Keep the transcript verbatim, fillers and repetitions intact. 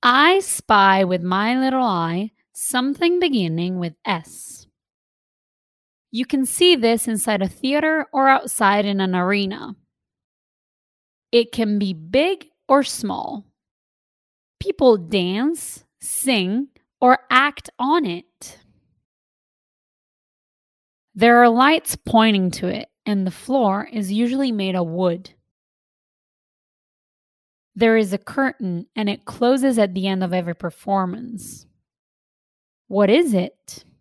I spy with my little eye something beginning with S. You can see this inside a theater or outside in an arena. It can be big or small. People dance, sing, or act on it. There are lights pointing to it, and the floor is usually made of wood. There is a curtain, and it closes at the end of every performance. What is it?